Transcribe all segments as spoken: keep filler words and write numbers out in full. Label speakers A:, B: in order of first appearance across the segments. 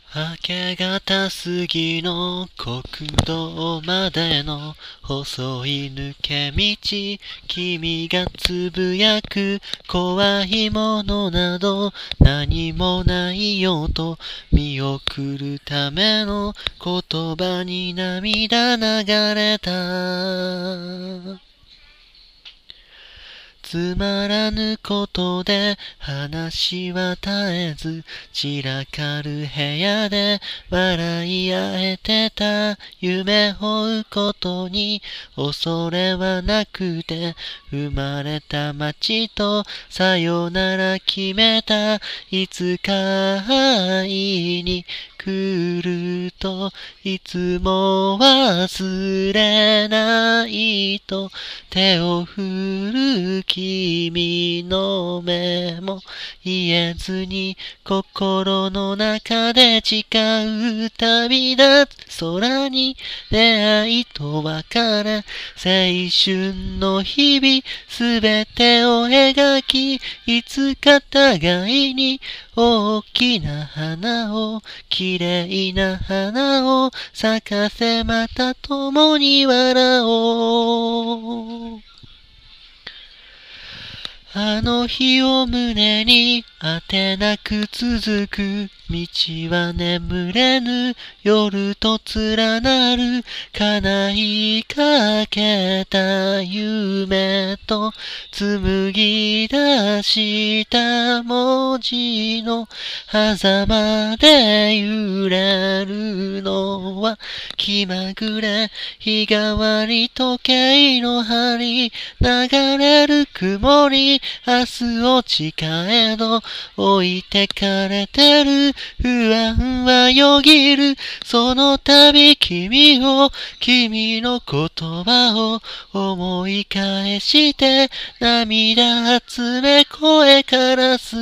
A: 明け方過ぎの国道までの細い抜け道、君がつぶやく怖いものなど何もないよと見送るための言葉に涙流れた。つまらぬことで話は絶えず散らかる部屋で笑い合えてた。夢を追うことに恐れはなくて生まれた街とさよなら決めた。いつか会いに来るといつも忘れないと手を振る君の目も言えずに心の中で誓う。旅立つ空に出会いと別れ、青春の日々すべてを描き、いつか互いに大きな花を綺麗な花を咲かせ、また共に笑おう。あの日を胸に果てなく続く道は眠れぬ夜と連なる、叶いかけた夢と紡ぎ出した文字の狭間で揺れるのは気まぐれ日替わり時計の針、流れる曇り明日を誓えど置いてかれてる不安はよぎる。その度君を君の言葉を思い返して涙集め声からす。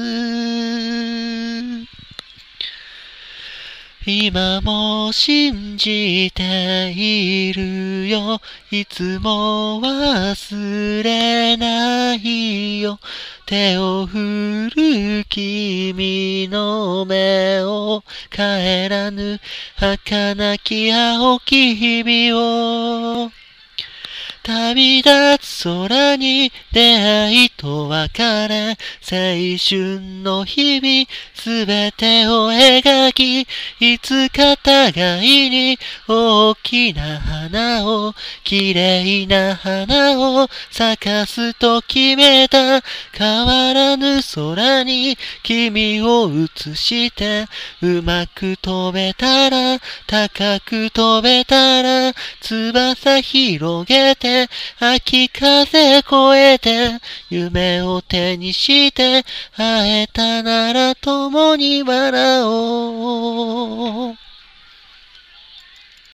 A: 今も信じているよ、いつも忘れないよ。手を振る君の目を帰らぬ儚き青き日々を。旅立つ空に出会いと別れ、青春の日々すべてを描き、いつか互いに大きな花を綺麗な花を咲かすと決めた。変わらぬ空に君を映してうまく飛べたら、高く飛べたら、翼広げて秋風越えて夢を手にして会えたなら共に笑おう。